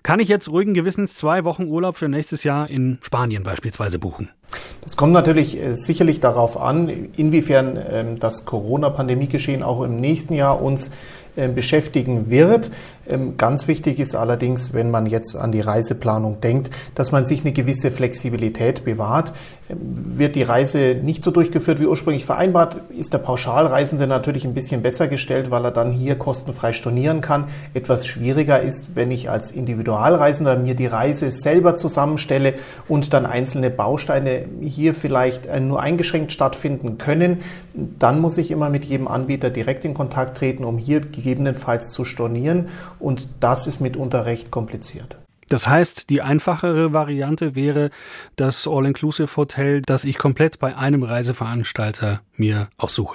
kann ich jetzt ruhigen Gewissens 2 Wochen Urlaub für nächstes Jahr in Spanien beispielsweise buchen? Das kommt natürlich sicherlich darauf an, inwiefern das Corona-Pandemie-Geschehen auch im nächsten Jahr uns beschäftigen wird. Ganz wichtig ist allerdings, wenn man jetzt an die Reiseplanung denkt, dass man sich eine gewisse Flexibilität bewahrt. Wird die Reise nicht so durchgeführt wie ursprünglich vereinbart, ist der Pauschalreisende natürlich ein bisschen besser gestellt, weil er dann hier kostenfrei stornieren kann. Etwas schwieriger ist, wenn ich als Individualreisender mir die Reise selber zusammenstelle und dann einzelne Bausteine hier vielleicht nur eingeschränkt stattfinden können. Dann muss ich immer mit jedem Anbieter direkt in Kontakt treten, um hier gegebenenfalls zu stornieren. Und das ist mitunter recht kompliziert. Das heißt, die einfachere Variante wäre das All-Inclusive-Hotel, das ich komplett bei einem Reiseveranstalter mir aussuche.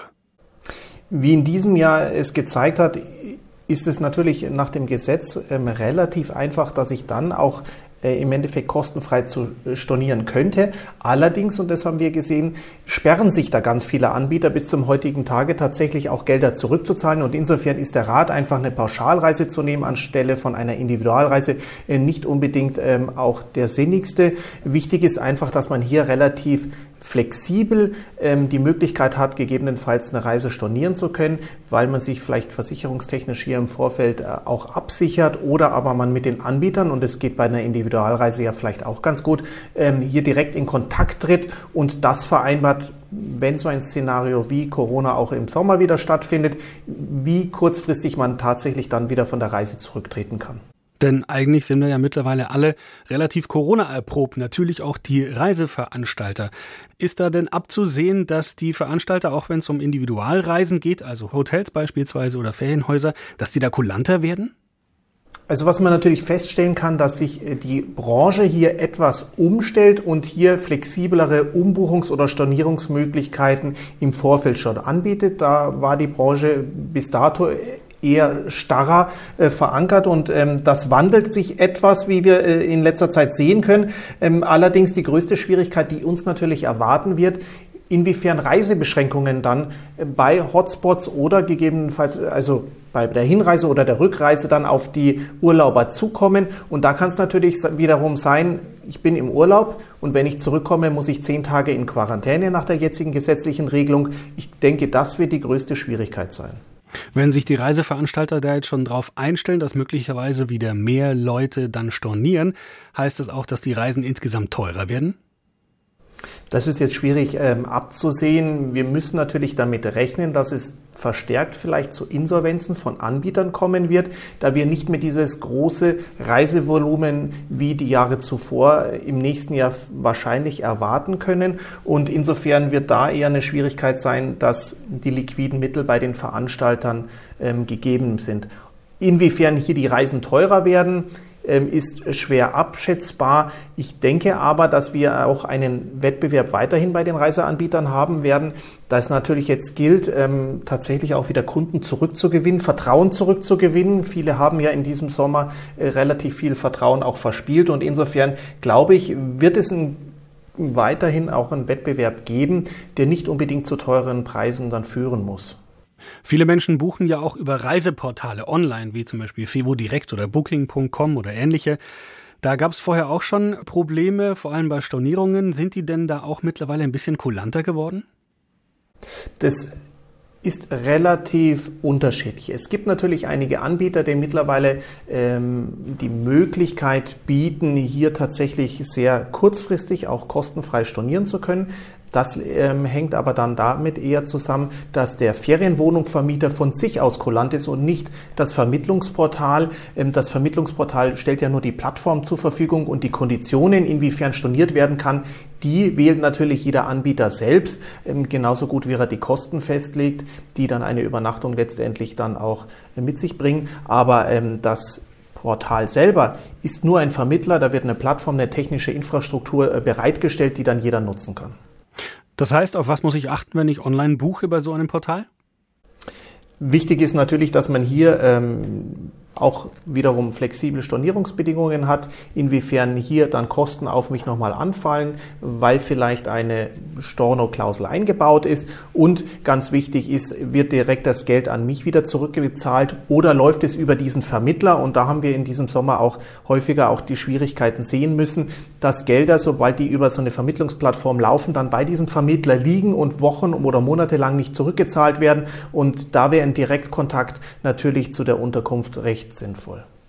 Wie in diesem Jahr es gezeigt hat, ist es natürlich nach dem Gesetz relativ einfach, dass ich dann auch im Endeffekt kostenfrei zu stornieren könnte. Allerdings, und das haben wir gesehen, sperren sich da ganz viele Anbieter bis zum heutigen Tage tatsächlich auch Gelder zurückzuzahlen. Und insofern ist der Rat, einfach eine Pauschalreise zu nehmen anstelle von einer Individualreise, nicht unbedingt auch der sinnigste. Wichtig ist einfach, dass man hier relativ flexibel die Möglichkeit hat, gegebenenfalls eine Reise stornieren zu können, weil man sich vielleicht versicherungstechnisch hier im Vorfeld auch absichert oder aber man mit den Anbietern, und es geht bei einer Individualreise ja vielleicht auch ganz gut, hier direkt in Kontakt tritt und das vereinbart, wenn so ein Szenario wie Corona auch im Sommer wieder stattfindet, wie kurzfristig man tatsächlich dann wieder von der Reise zurücktreten kann. Denn eigentlich sind wir ja mittlerweile alle relativ Corona-erprobt, natürlich auch die Reiseveranstalter. Ist da denn abzusehen, dass die Veranstalter, auch wenn es um Individualreisen geht, also Hotels beispielsweise oder Ferienhäuser, dass die da kulanter werden? Also was man natürlich feststellen kann, dass sich die Branche hier etwas umstellt und hier flexiblere Umbuchungs- oder Stornierungsmöglichkeiten im Vorfeld schon anbietet. Da war die Branche bis dato eher starrer verankert und das wandelt sich etwas, wie wir in letzter Zeit sehen können. Allerdings die größte Schwierigkeit, die uns natürlich erwarten wird, inwiefern Reisebeschränkungen dann bei Hotspots oder gegebenenfalls, also bei der Hinreise oder der Rückreise dann auf die Urlauber zukommen. Und da kann es natürlich wiederum sein, ich bin im Urlaub und wenn ich zurückkomme, muss ich 10 Tage in Quarantäne nach der jetzigen gesetzlichen Regelung. Ich denke, das wird die größte Schwierigkeit sein. Wenn sich die Reiseveranstalter da jetzt schon drauf einstellen, dass möglicherweise wieder mehr Leute dann stornieren, heißt das auch, dass die Reisen insgesamt teurer werden? Das ist jetzt schwierig abzusehen. Wir müssen natürlich damit rechnen, dass es verstärkt vielleicht zu Insolvenzen von Anbietern kommen wird, da wir nicht mehr dieses große Reisevolumen wie die Jahre zuvor im nächsten Jahr wahrscheinlich erwarten können. Und insofern wird da eher eine Schwierigkeit sein, dass die liquiden Mittel bei den Veranstaltern gegeben sind. Inwiefern hier die Reisen teurer werden, ist schwer abschätzbar. Ich denke aber, dass wir auch einen Wettbewerb weiterhin bei den Reiseanbietern haben werden, da es natürlich jetzt gilt, tatsächlich auch wieder Kunden zurückzugewinnen, Vertrauen zurückzugewinnen. Viele haben ja in diesem Sommer relativ viel Vertrauen auch verspielt und insofern glaube ich, wird es weiterhin auch einen Wettbewerb geben, der nicht unbedingt zu teuren Preisen dann führen muss. Viele Menschen buchen ja auch über Reiseportale online, wie zum Beispiel Fevo-Direkt oder Booking.com oder ähnliche. Da gab es vorher auch schon Probleme, vor allem bei Stornierungen. Sind die denn da auch mittlerweile ein bisschen kulanter geworden? Das ist relativ unterschiedlich. Es gibt natürlich einige Anbieter, die mittlerweile die Möglichkeit bieten, hier tatsächlich sehr kurzfristig auch kostenfrei stornieren zu können. Das hängt aber dann damit eher zusammen, dass der Ferienwohnungsvermieter von sich aus kulant ist und nicht das Vermittlungsportal. Das Vermittlungsportal stellt ja nur die Plattform zur Verfügung und die Konditionen, inwiefern storniert werden kann, die wählt natürlich jeder Anbieter selbst, genauso gut wie er die Kosten festlegt, die dann eine Übernachtung letztendlich dann auch mit sich bringen. Aber das Portal selber ist nur ein Vermittler, da wird eine Plattform, eine technische Infrastruktur bereitgestellt, die dann jeder nutzen kann. Das heißt, auf was muss ich achten, wenn ich online buche bei so einem Portal? Wichtig ist natürlich, dass man hier auch wiederum flexible Stornierungsbedingungen hat, inwiefern hier dann Kosten auf mich nochmal anfallen, weil vielleicht eine Stornoklausel eingebaut ist, und ganz wichtig ist, wird direkt das Geld an mich wieder zurückgezahlt oder läuft es über diesen Vermittler, und da haben wir in diesem Sommer auch häufiger auch die Schwierigkeiten sehen müssen, dass Gelder, sobald die über so eine Vermittlungsplattform laufen, dann bei diesem Vermittler liegen und Wochen oder Monate lang nicht zurückgezahlt werden, und da wäre ein Direktkontakt natürlich zu der Unterkunft recht sinnvoll.